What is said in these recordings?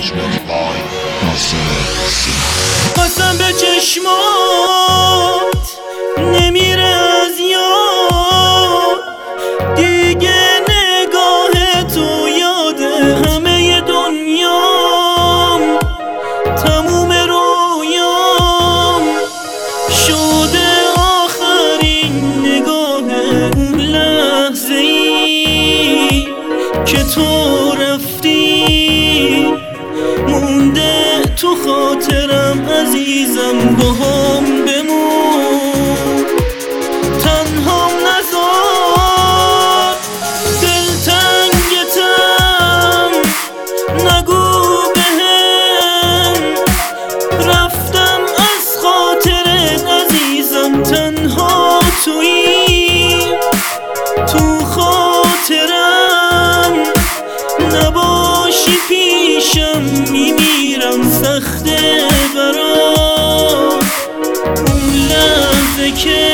قسم به چشمات نمیره از یاد دیگه، نگاه تو یاده همه دنیام، تموم رویام شده آخرین نگاه اون لحظه ای که تو رفتی، مونده تو خاطرم عزیزم، باهام بمون، تنهام نذار، دلتنگتم نگو بهم، رفتم از خاطرت عزیزم، تنها تویی تو خاطرم، نباشی پیشم میمیرم سخته برام، اون لحظه که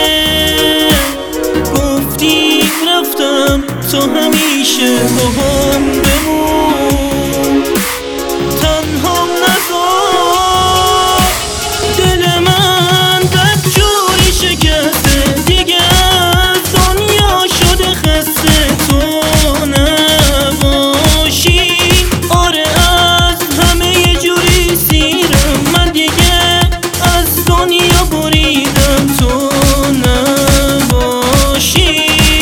گفتی رفتم تو همیشه باهام بمون، تنهام نذار، دل من بدجوری شکسته دیگه، از دنیا شده خسته، تو نباشی آره از همه جوری سیرم، من دیگه از دنیا بریدم، تو نباشی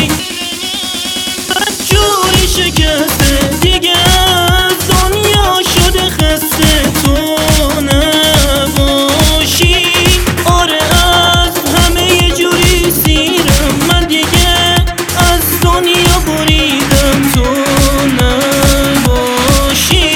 بدجوری شکسته دیگه، از دنیا شده خسته، تو نباشی آره از همه جوری سیرم، من دیگه از دنیا بریدم، تو نباشی.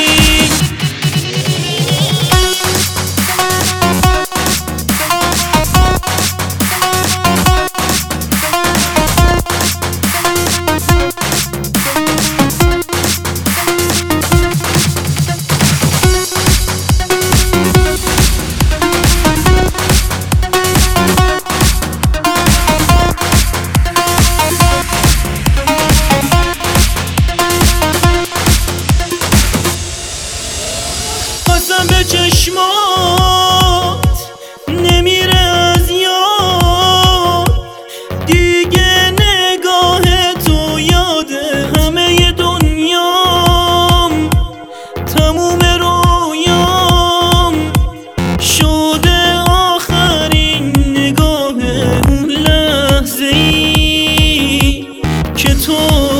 قسم به چشمات نمیره از یاد دیگه، نگاه تو یاده همه دنیام، تموم رویام شده آخرین نگاه اون لحظه ای که تو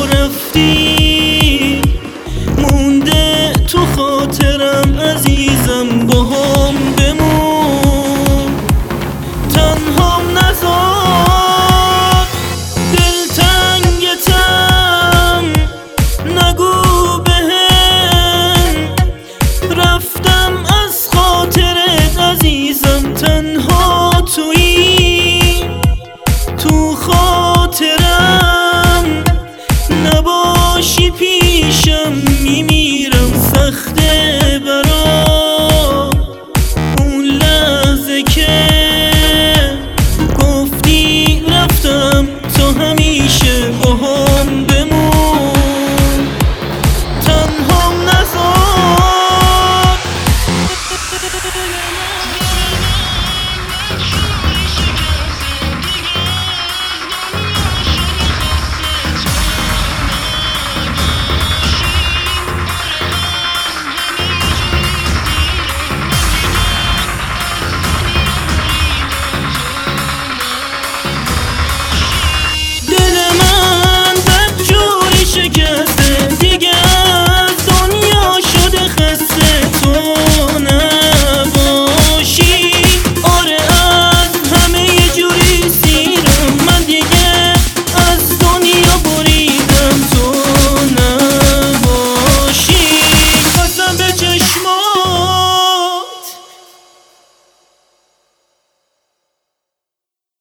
رفتی، مونده تو خاطرم عزیزم، باهام بمون، تنهام نذار، دلتنگتم نگو بهم، رفتم از خاطرت عزیزم، تنها تویی